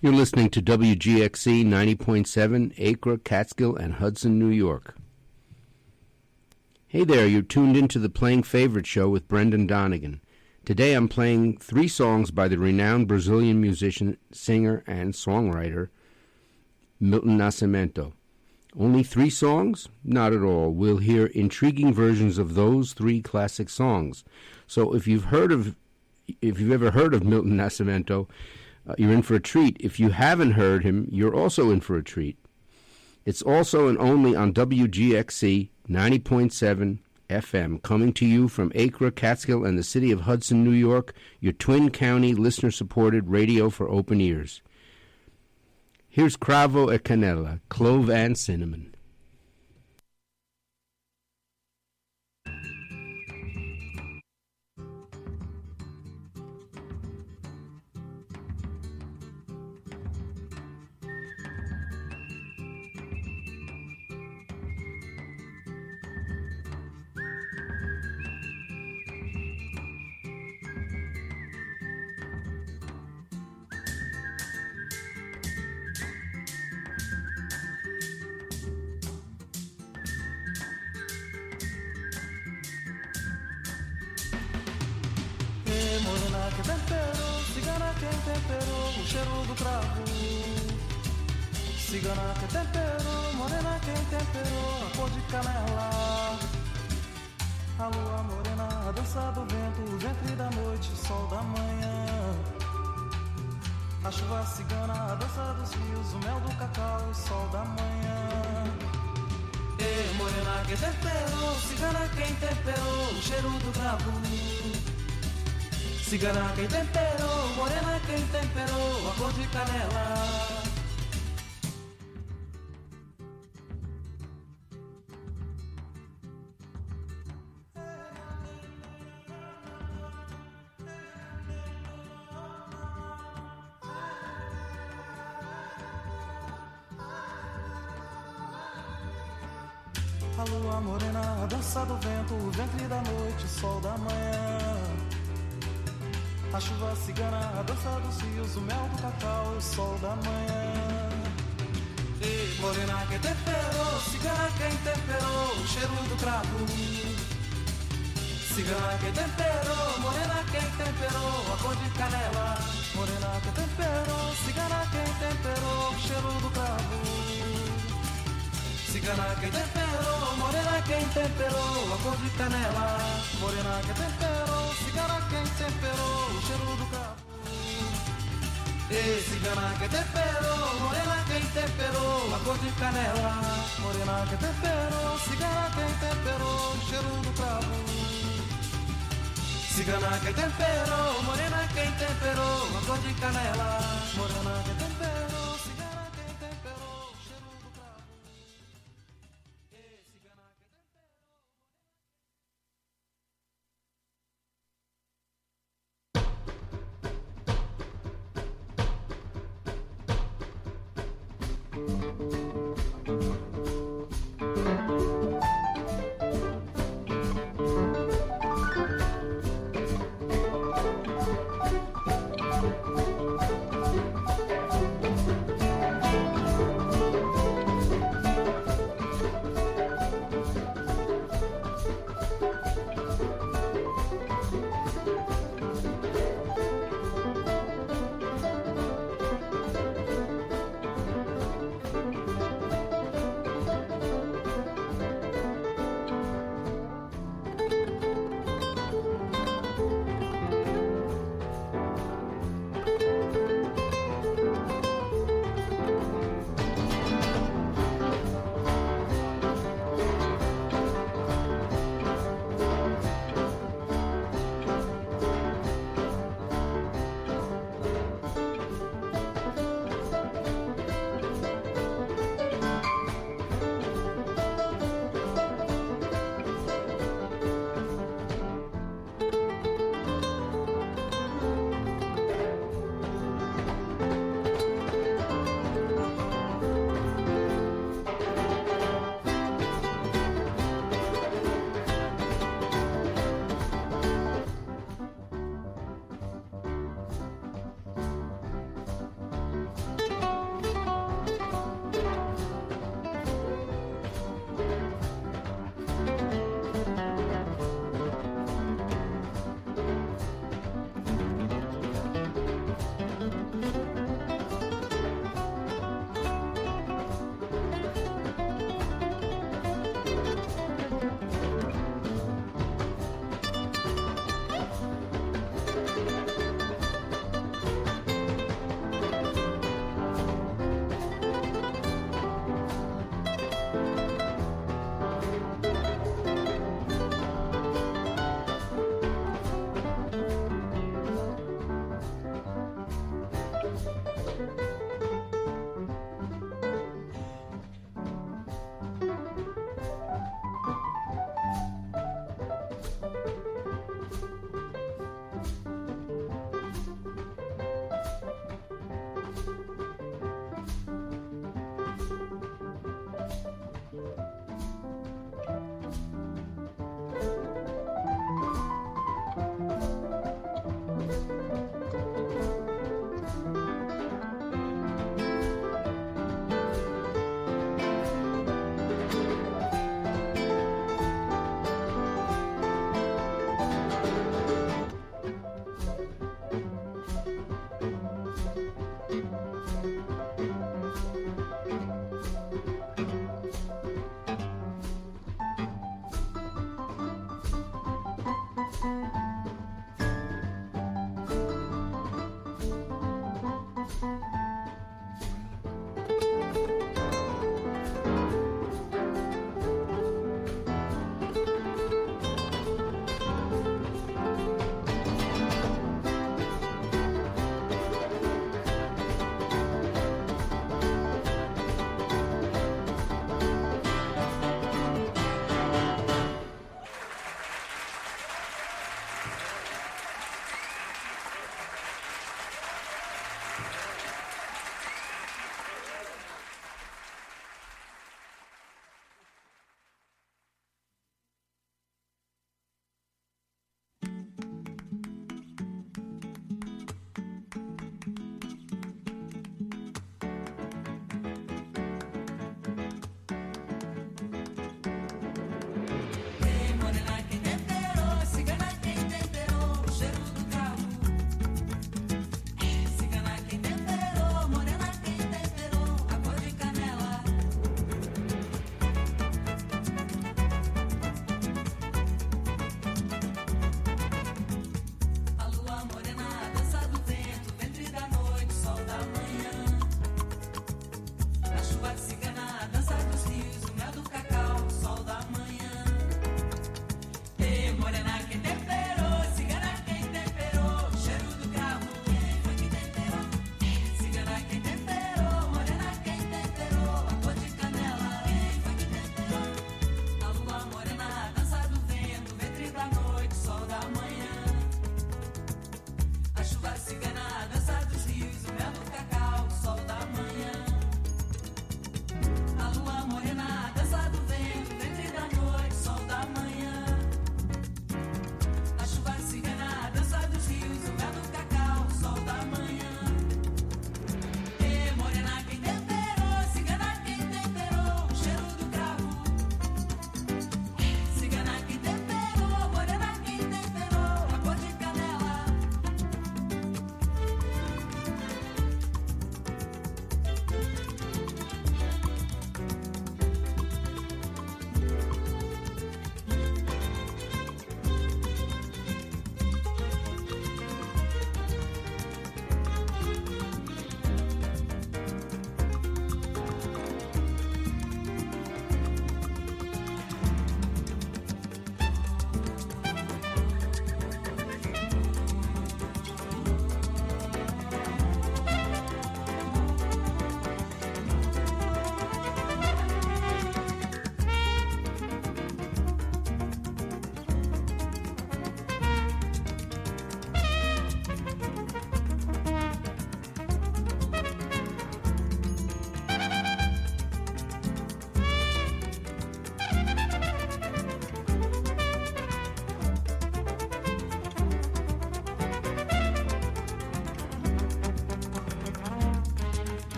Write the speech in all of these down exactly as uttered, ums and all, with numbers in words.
You're listening to W G X C ninety point seven, Acre, Catskill, and Hudson, New York. Hey there, you're tuned into the Playing Favorite Show with Brendan Donegan. Today I'm playing three songs by the renowned Brazilian musician, singer, and songwriter Milton Nascimento. Only three songs? Not at all. We'll hear intriguing versions of those three classic songs. So if you've heard of, if you've ever heard of Milton Nascimento, uh, you're in for a treat. If you haven't heard him, you're also in for a treat. It's also and only on W G X C ninety point seven F M, coming to you from Acre, Catskill, and the city of Hudson, New York, your twin county listener-supported radio for open ears. Here's Cravo e Canela, Clove and Cinnamon. Que temperou, cigana quem temperou o cheiro do cravo. Cigana que temperou, morena quem temperou a cor de canela. A lua morena, a dança do vento, o ventre da noite, o sol da manhã. A chuva cigana, a dança dos rios, o mel do cacau, o sol da manhã. E morena que temperou, cigana quem temperou o cheiro do cravo. Cigana quem temperou, morena quem temperou a cor de canela. A lua morena, a dança do vento, o ventre da noite, o sol da manhã. A chuva cigana, a dança dos rios, o mel do cacau, o sol da manhã. E morena quem temperou, cigana quem temperou o cheiro do cravo. Cigana quem temperou, morena quem temperou a cor de canela. Morena quem temperou, cigana quem temperou o cheiro do cravo. Cigana quem temperou, morena quem temperou a cor de canela. Morena quem temperou, cigana quem temperou o cheiro do cravo. E cigana quem temperou, morena quem temperou a cor de canela. Morena quem temperou, cigana quem temperou o cheiro do cravo. Cigana quem temperou, morena quem temperou a cor de canela. Morena quem temperou, cigana quem temperou o cheiro do cravo. Thank you.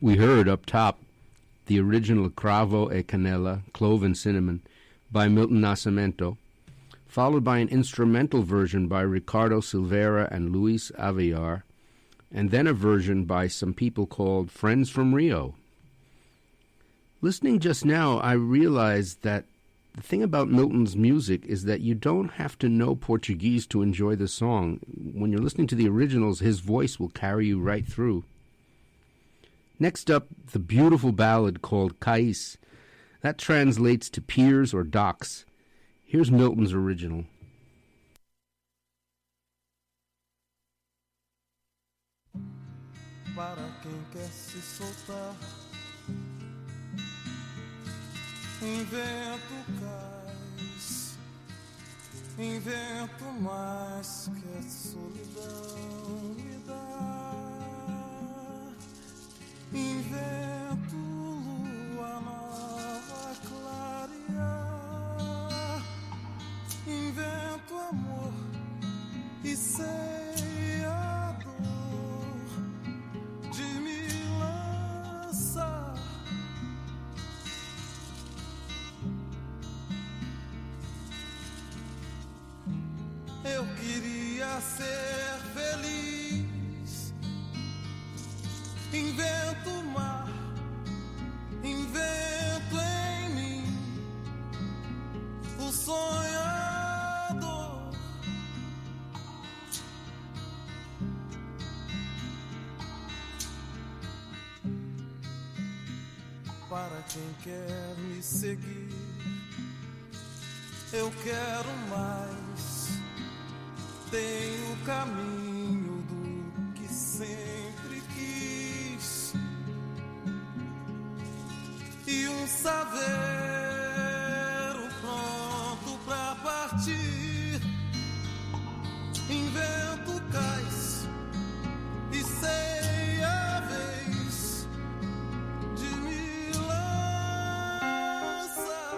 We heard up top the original Cravo e Canela, Clove and Cinnamon, by Milton Nascimento, followed by an instrumental version by Ricardo Silveira and Luis Avellar, and then a version by some people called Friends from Rio. Listening just now, I realized that the thing about Milton's music is that you don't have to know Portuguese to enjoy the song. When you're listening to the originals, his voice will carry you right through. Next up, the beautiful ballad called Cais. That translates to piers or docks. Here's Milton's original. Para quem quer se soltar, invento cais, invento mais que a solidão me dá, invento lua nova clarear, invento amor e sei a dor de me lançar. Eu queria ser feliz, invento o mar, invento em mim o sonhador. Para quem quer me seguir, eu quero mais. Tenho o caminho do que sempre quis e um saveiro pronto pra partir. Invento cais e sei a vez de me lançar.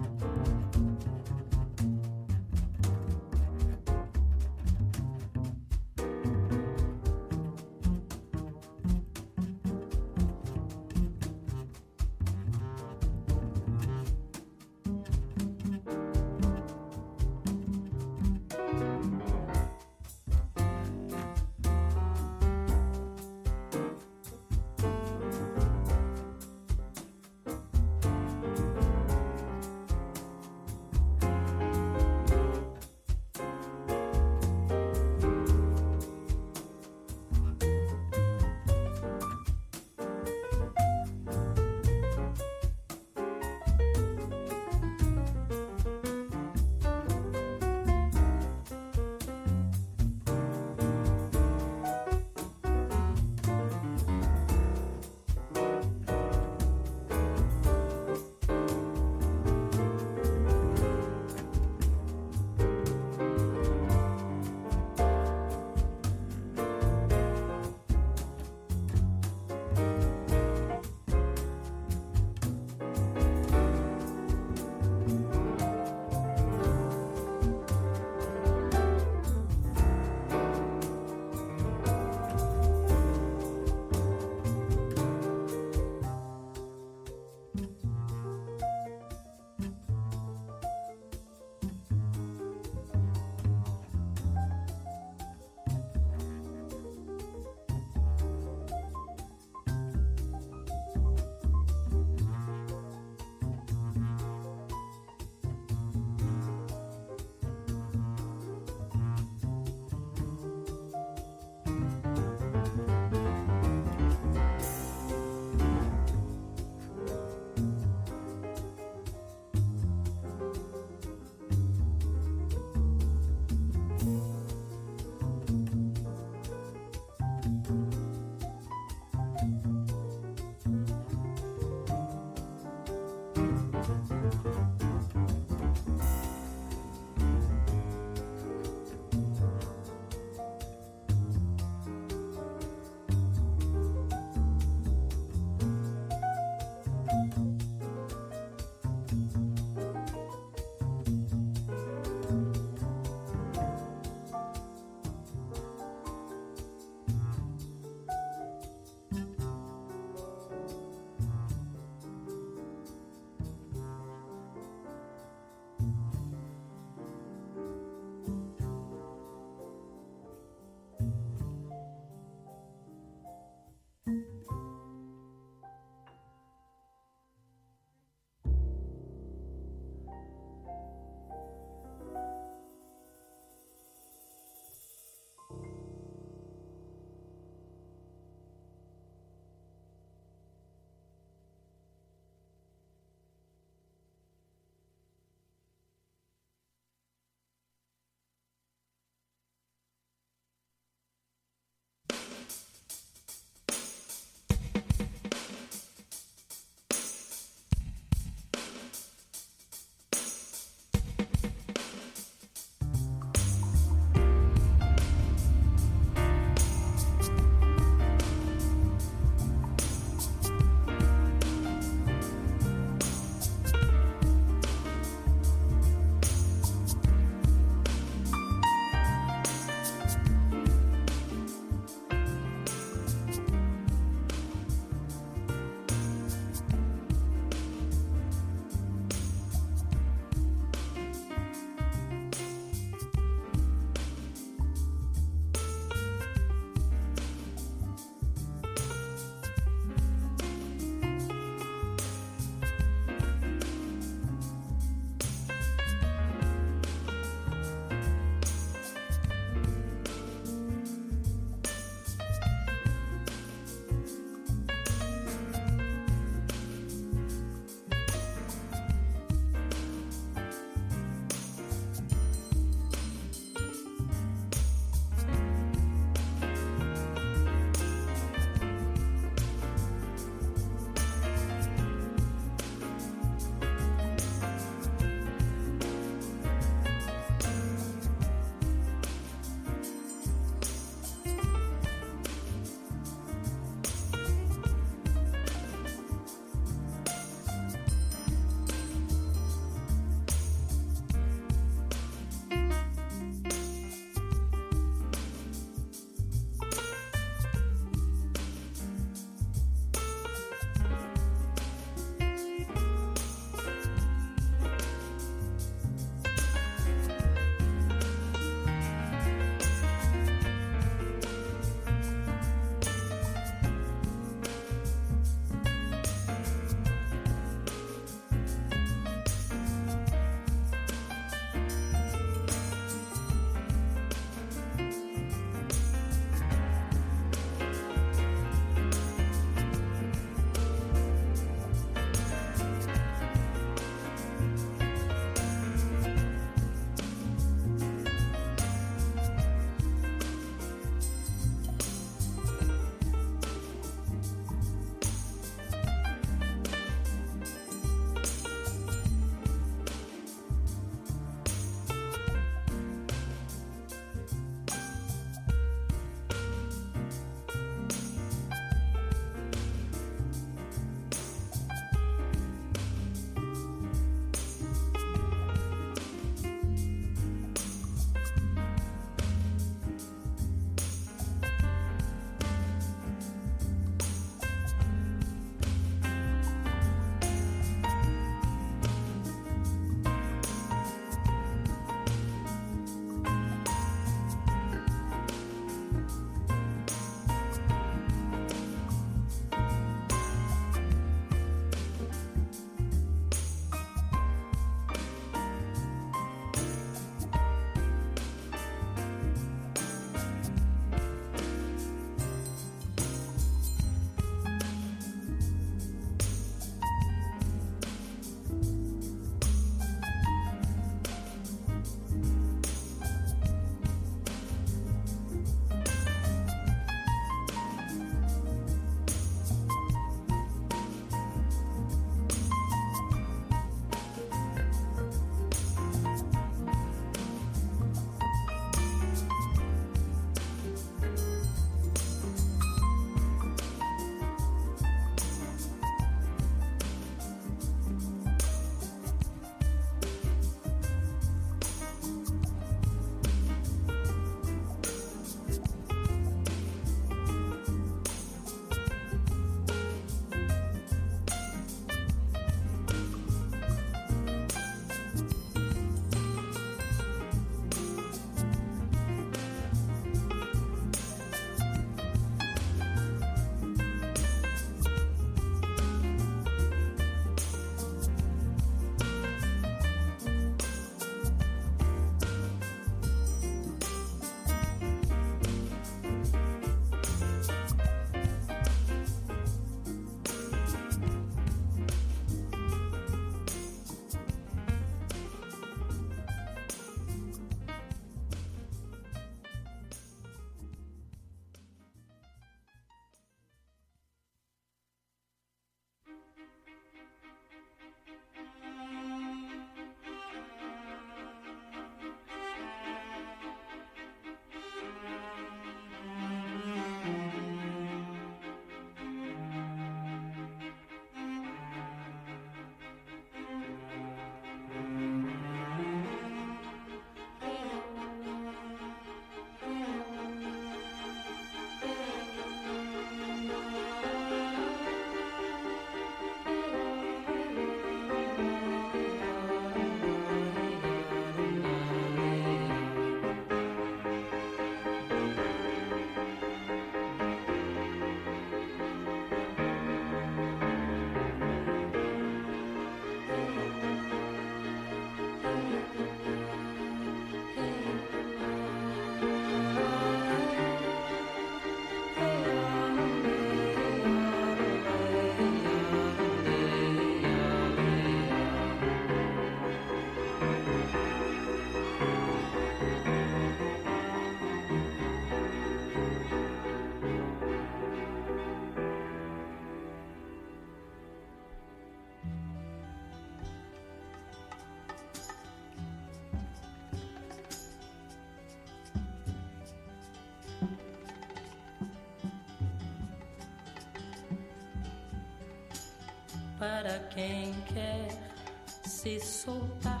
para quem quer se soltar.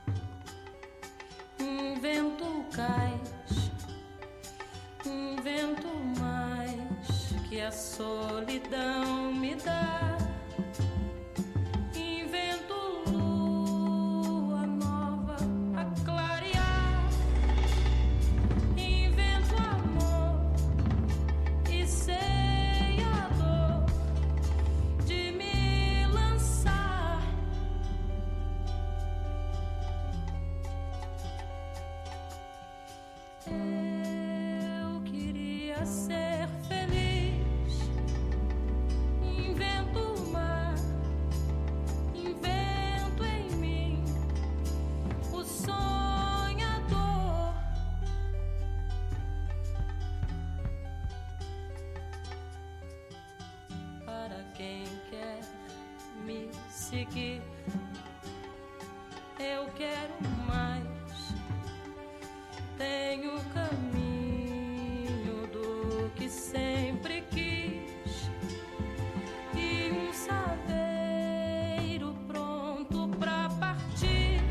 Um vento cais, um vento mais que a solidão me dá. Invento lua nova a clarear. Invento amor e sei a dor de me lançar. Eu queria ser feliz. Invento o mar, invento em mim o sonhador. Para quem quer me seguir, eu quero mais. Tenho o caminho do que sempre quis e um saveiro pronto pra partir.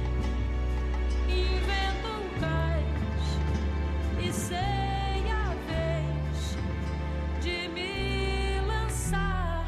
Invento um cais e sei a vez de me lançar.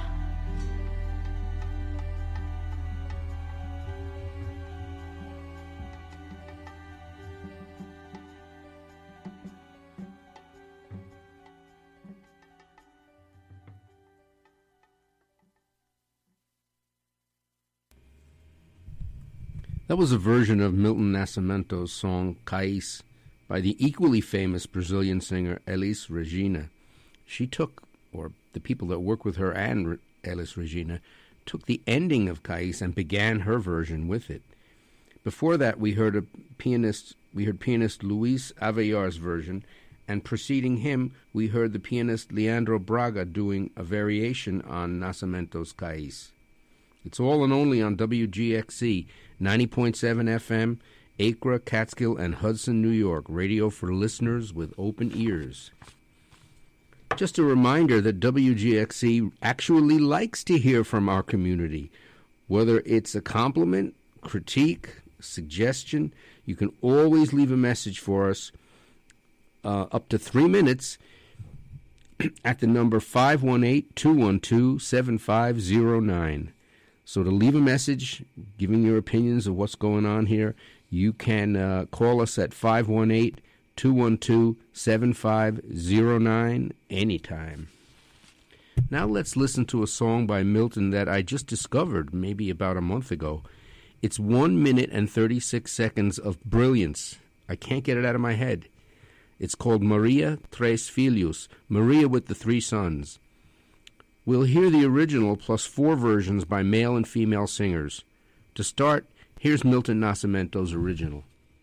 That was a version of Milton Nascimento's song Cais by the equally famous Brazilian singer Elis Regina. She took, or the people that work with her and Re- Elis Regina, took the ending of Cais and began her version with it. Before that, we heard a pianist, we heard pianist Luis Avellar's version, and preceding him, we heard the pianist Leandro Braga doing a variation on Nascimento's Cais. It's all and only on W G X C, ninety point seven F M, Acre, Catskill, and Hudson, New York, radio for listeners with open ears. Just a reminder that W G X C actually likes to hear from our community. Whether it's a compliment, critique, suggestion, you can always leave a message for us uh, up to three minutes at the number five one eight, two one two, seven five zero nine. So to leave a message, giving your opinions of what's going on here, you can uh, call us at five one eight, two one two, seven five zero nine anytime. Now let's listen to a song by Milton that I just discovered maybe about a month ago. It's one minute and thirty-six seconds of brilliance. I can't get it out of my head. It's called Maria Tres Filhos, Maria with the Three Sons. We'll hear the original plus four versions by male and female singers. To start, here's Milton Nascimento's original.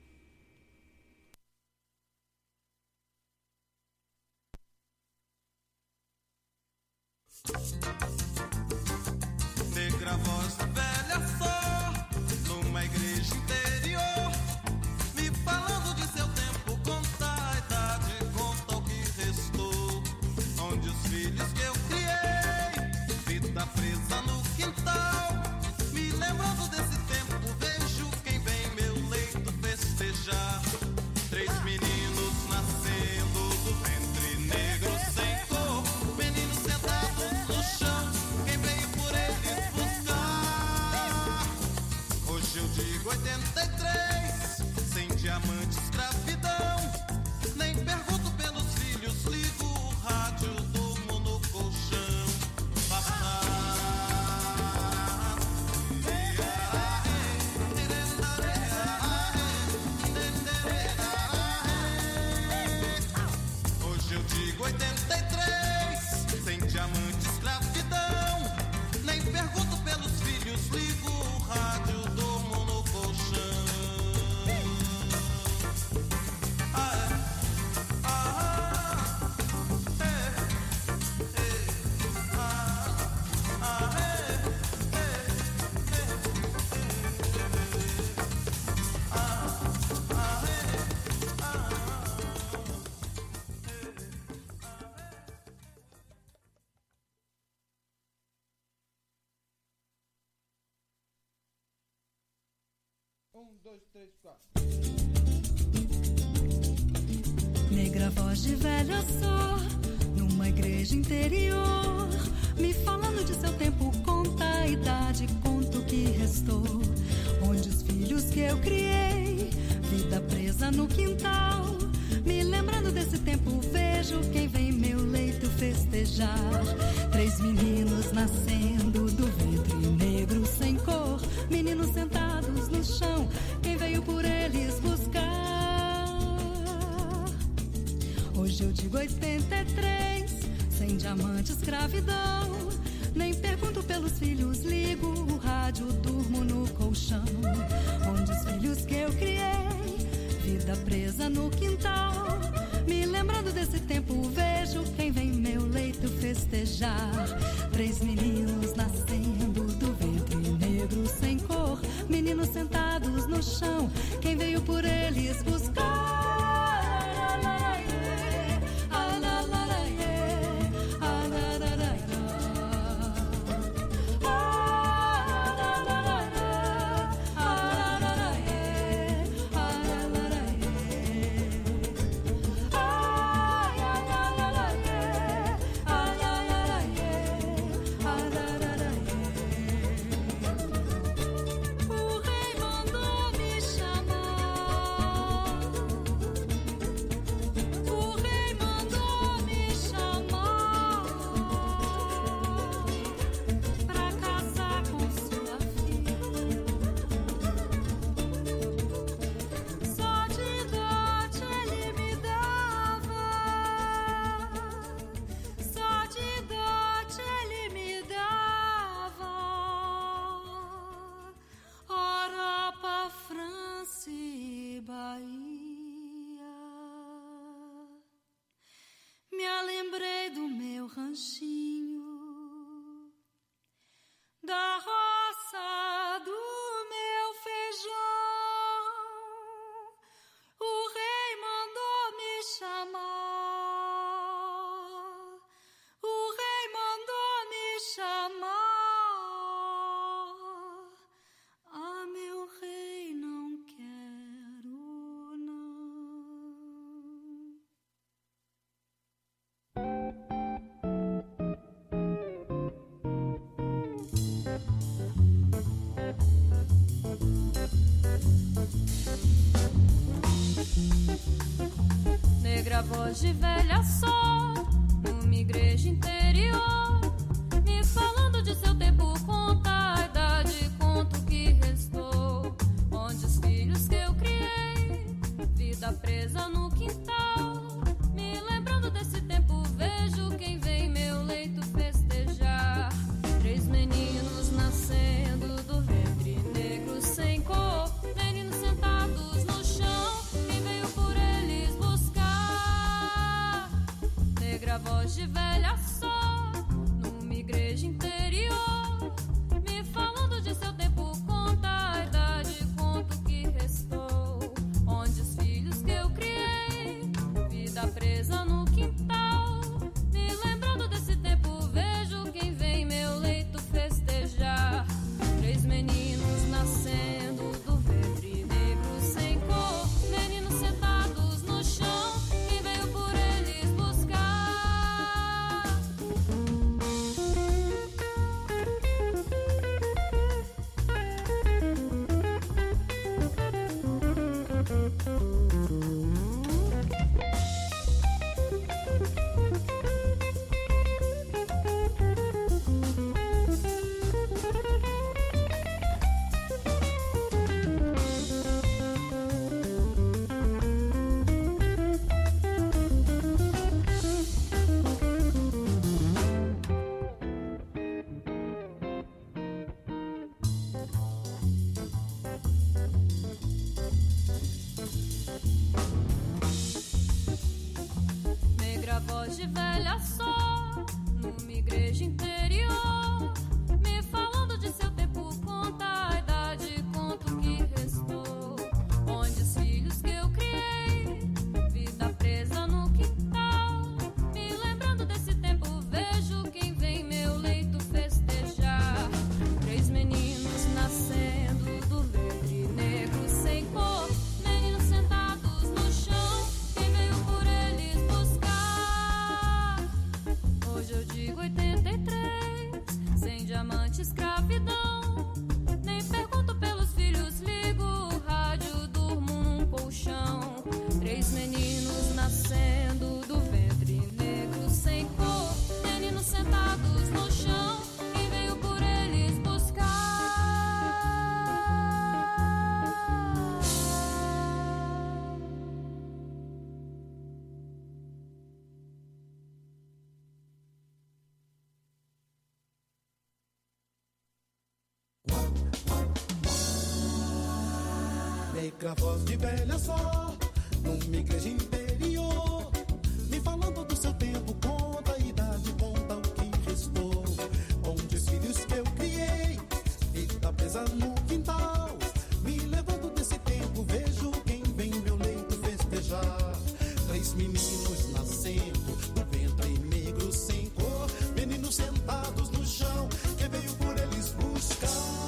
Negra voz velha só, numa igreja interior, me falando de seu tempo, conta a idade, conta o que restou, onde os filhos que eu criei, vida presa no quintal, me lembrando desse tempo, vejo quem vem meu leito festejar, três meninos nascendo do ventre negro sem cor, meninos sentados no chão, quem veio por eles buscar. Hoje eu digo oitenta e três, sem diamante, escravidão, nem pergunto pelos filhos, ligo o rádio, durmo no colchão. Passar. Hoje eu digo oitenta e três, sem diamante, escravidão, nem pergunto pelos filhos, ligo o rádio, durmo no colchão. Ah, é. Ah, é. É. Ah, ah, é. É. É. Ah, ah, é. Ah, é. Um, dois, três, quatro. Negra voz de velha só, numa igreja interior, me falando de seu tempo, conta a idade, conta o que restou. Onde os filhos que eu criei, vida presa no quintal. Me lembrando desse tempo, vejo quem vem meu leito festejar. Três meninos nascendo do ventre negro sem cor, meninos sentados no chão, quem veio por eles buscar. Hoje eu digo oitenta e três, sem diamante, escravidão. Nem pergunto pelos filhos, ligo o rádio, durmo no colchão. Onde os filhos que eu criei, vida presa no quintal. Me lembrando desse tempo, vejo quem vem meu leito festejar. Três meninos nascendo do ventre negro sem cor, meninos sentados no chão, quem veio por eles buscar. Negra voz de velha só, numa igreja interior, me falando de seu tempo, conta a idade, conta o que restou. Onde os filhos que eu criei, vida presa no quintal. Me lembrando desse tempo, vejo quem vem meu leito festejar. Três meninos nascendo do ventre negro sem cor, meninos sentados no chão, quem veio por eles buscar. Negra voz de velha só, numa igreja interior, me falando de seu tempo, conta a idade, conta o que restou. Onde os filhos que eu criei, vida presa no quintal. Me lembrando desse tempo, vejo quem vem meu leito festejar. Três meninos nascendo do ventre negro sem cor, meninos sentados no chão, quem veio por eles buscar. Negra voz de velha só, numa igreja interior, me falando de seu tempo, conta a idade, conta o que restou. Onde os filhos que eu criei, vida presa no quintal. Me lembrando desse tempo, vejo quem vem meu leito festejar. Três meninos nascendo do ventre negro Negra voz de velha só, numa igreja interior, me falando do seu tempo, conta a idade, conta o que restou. Onde os filhos que eu criei, vida presa no quintal, me levando desse tempo, vejo quem vem meu leito festejar. Três meninos nascendo, do ventre negro sem cor, meninos sentados no chão, que veio por eles buscar.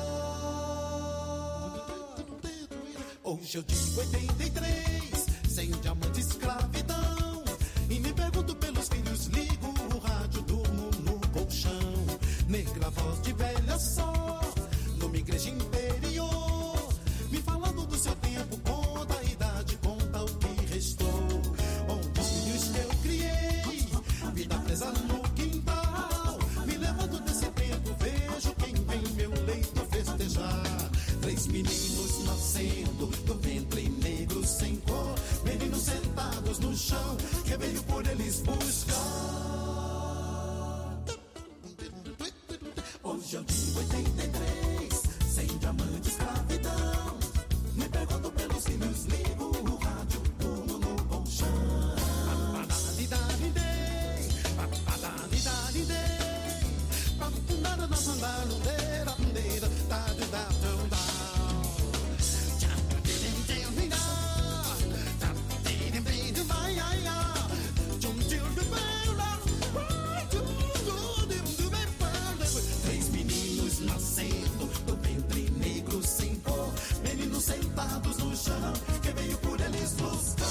Hoje eu digo oitenta e três, sem diamante, escravidão, e me pergunto pelos filhos, ligo o rádio, durmo no colchão. Negra voz de velha só, numa igreja interior, me falando do seu tempo, conta a idade, conta o que restou. Onde os filhos que eu criei, vida presa no quintal, me levando desse tempo, vejo quem vem meu leito festejar. Três meninos nascendo, do ventre negro sem cor, meninos sentados no chão, que veio por eles buscar. Hoje eu digo oitenta e três, sem diamante, escravidão, me pergunto pelos filhos, ligo o rádio, durmo no colchão. Três meninos nascendo, do ventre negro sem cor, meninos sentados no chão, que veio por eles buscar.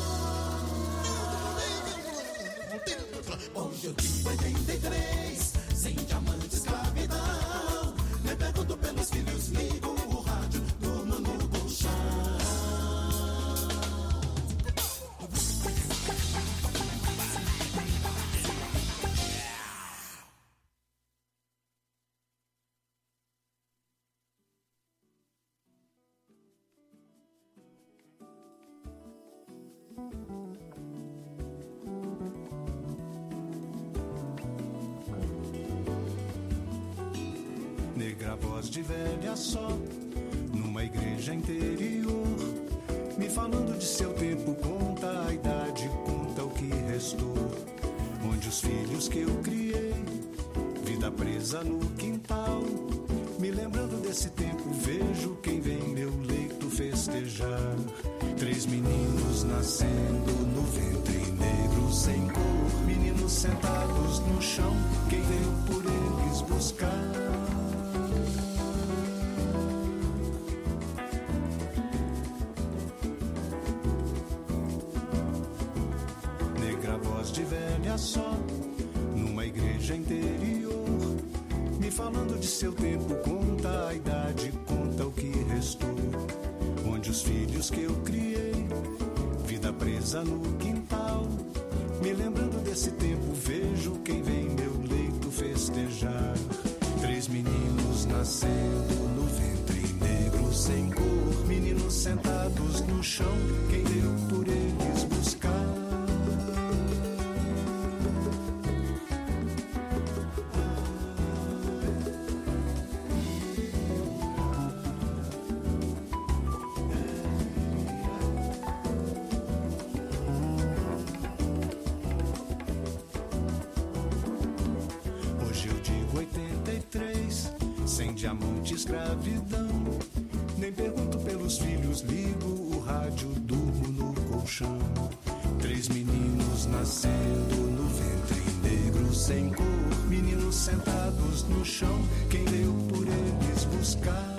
Hoje eu digo oitenta e três, sem diamante, escravidão, me pergunto pelos filhos, ligo o rádio, durmo no colchão. Negra voz de velha só, numa igreja interior, me falando de seu tempo, conta a idade, conta o que restou. Onde os filhos que eu criei, vida presa no quintal, me lembrando desse tempo, vejo quem vem meu leito festejar. Três meninos nascendo, no ventre negro sem cor, meninos sentados no chão, quem veio por eles buscar. De velha só, numa igreja interior, me falando de seu tempo, conta a idade, conta o que restou. Onde os filhos que eu criei, vida presa no quintal, me lembrando desse tempo, vejo quem vem meu leito festejar. Três meninos nascendo, no ventre negro sem cor, meninos sentados no chão, quem veio por eles buscar. Escravidão, nem pergunto pelos filhos, ligo o rádio, durmo no colchão. Três meninos nascendo, no ventre negro sem cor, meninos sentados no chão, quem veio por eles buscar.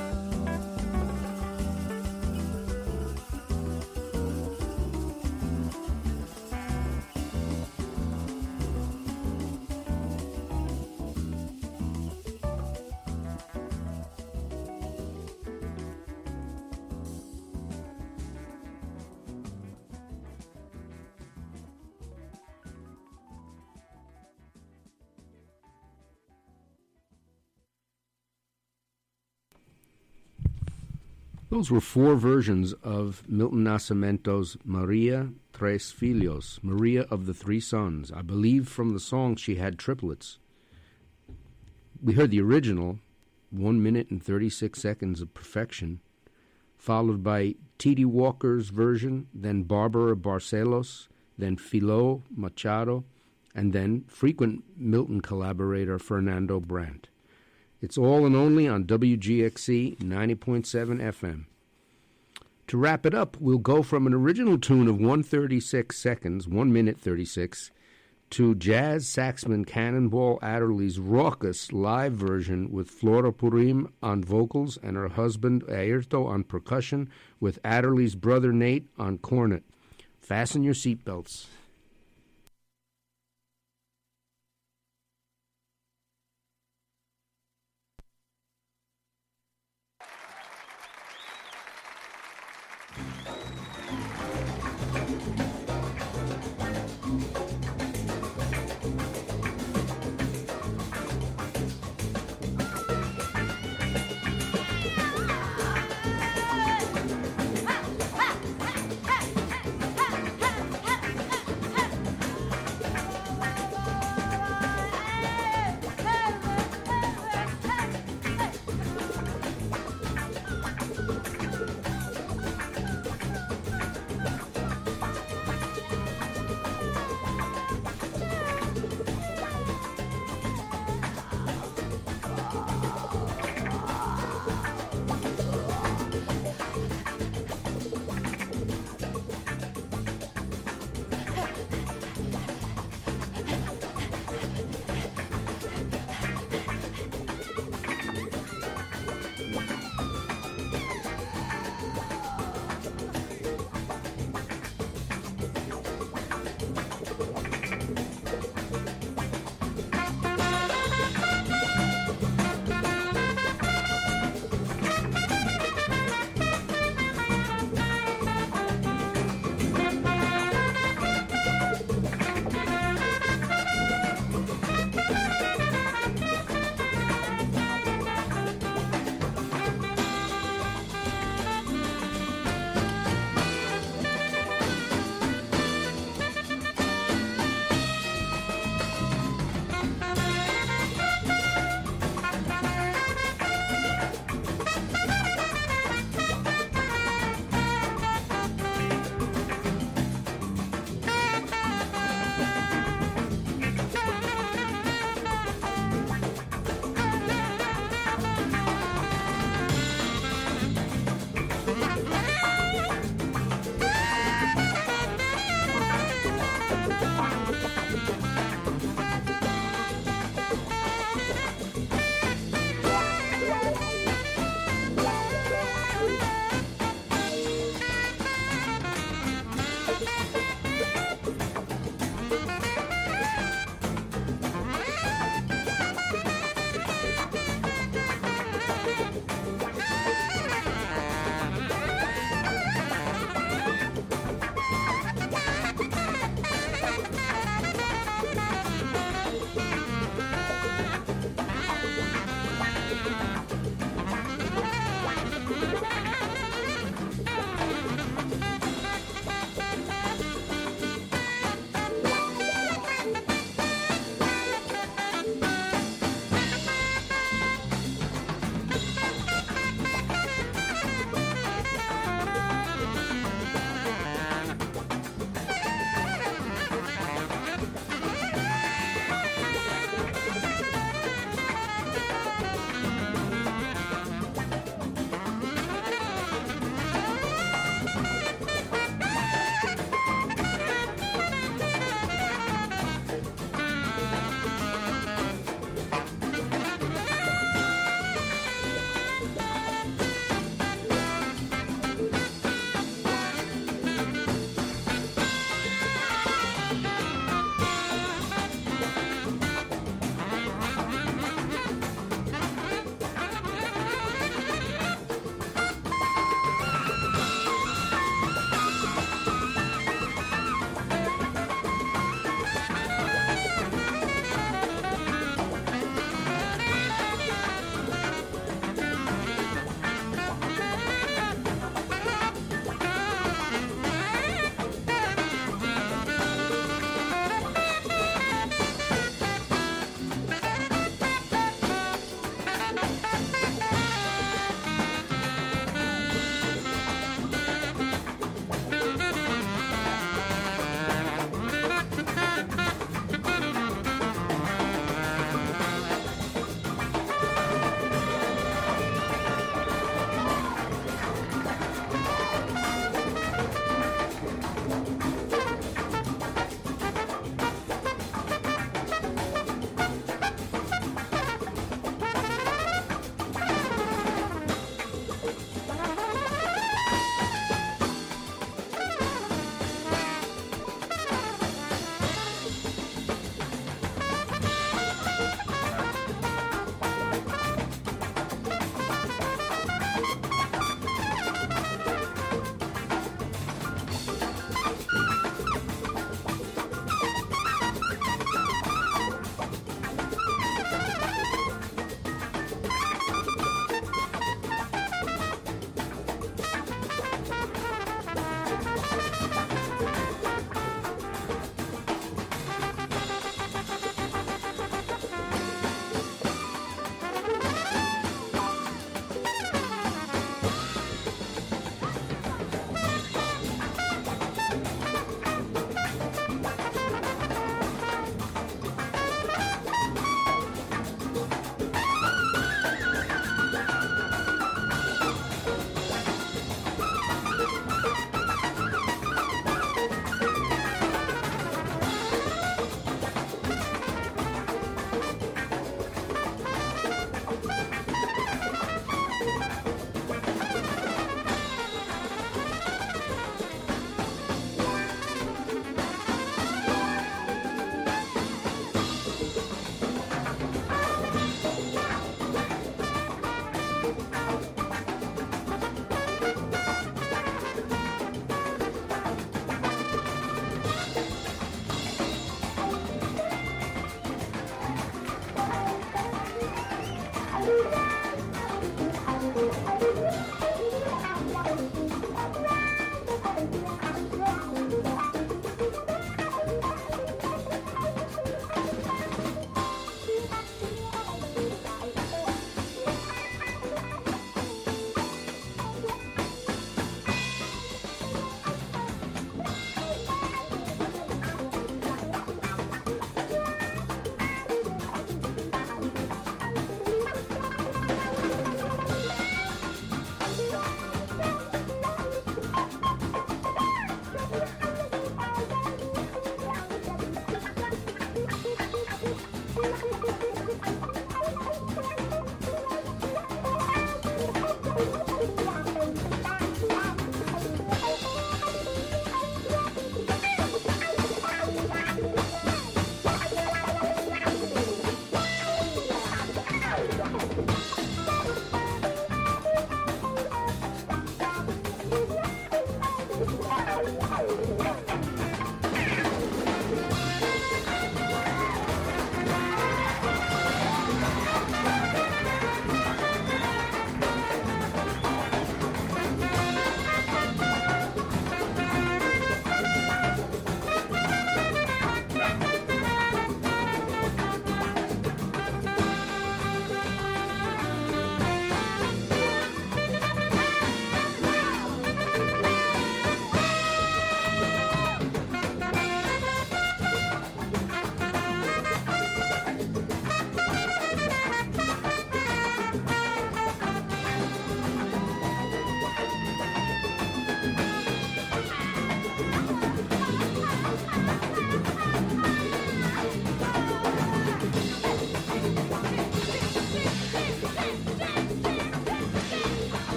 Those were four versions of Milton Nascimento's Maria Tres Filhos, Maria of the Three Sons. I believe from the song she had triplets. We heard the original, one minute and thirty-six seconds of perfection, followed by T D Walker's version, then Barbara Barcelos, then Philo Machado, and then frequent Milton collaborator Fernando Brandt. It's all and only on W G X C ninety point seven F M. To wrap it up, we'll go from an original tune of one thirty-six seconds, one minute thirty-six, to jazz saxman Cannonball Adderley's raucous live version with Flora Purim on vocals and her husband Airto on percussion, with Adderley's brother Nate on cornet. Fasten your seatbelts. Ha!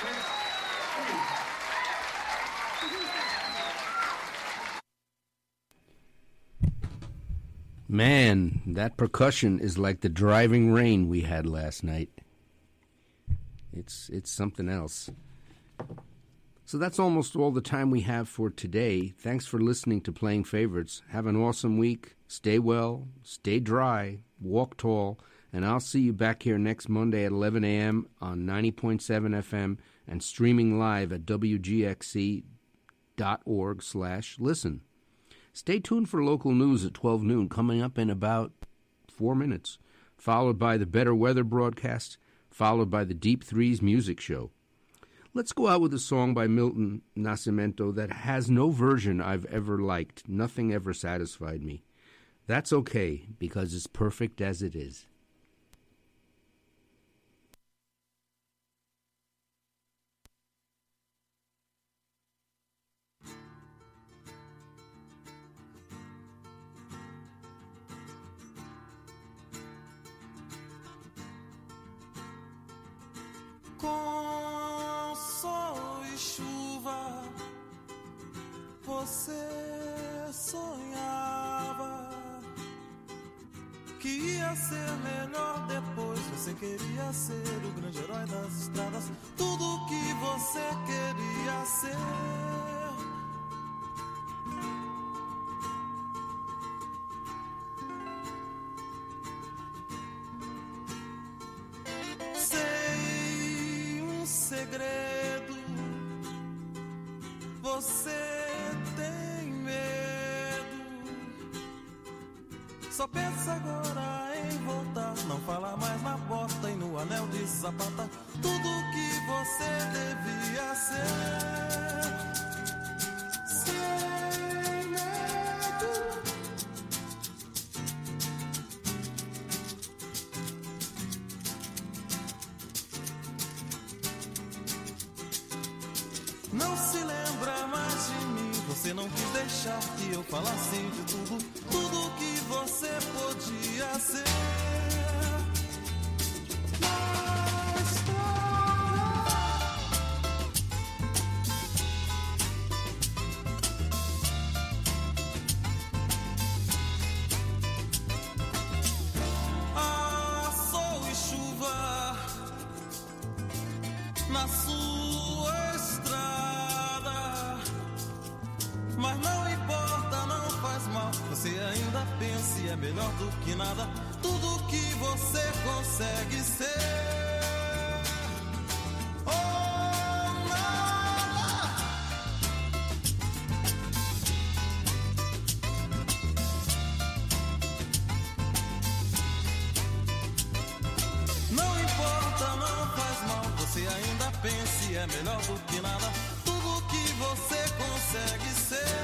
Man, that percussion is like the driving rain we had last night. It's it's something else. So that's almost all the time we have for today. Thanks for listening to Playing Favorites. Have an awesome week. Stay well, stay dry, walk tall, and I'll see you back here next Monday at eleven a.m. on ninety point seven F M and streaming live at W G X C dot org slash listen. Stay tuned for local news at twelve noon, coming up in about four minutes, followed by the Better Weather broadcast, followed by the Deep Threes music show. Let's go out with a song by Milton Nascimento that has no version I've ever liked. Nothing ever satisfied me. That's okay, because it's perfect as it is. Com sol e chuva, você sonhava que ia ser melhor depois. Você queria ser o grande herói das estradas, tudo o que você queria ser. Segredo, você tem medo, só pensa agora em voltar, não fala mais na porta e no anel de sapata, tudo que você devia ser. Sem medo, não se lembra mais de mim, você não quis deixar que eu falasse de tudo, tudo que você podia ser. Na estrada, ah, sol e chuva na sua estrada, mas não importa, não faz mal. Você ainda pensa e é melhor do que nada, tudo que você consegue ser. Oh, nada. Não importa, não faz mal. Você ainda pensa e é melhor do que nada, tudo que você consegue ser.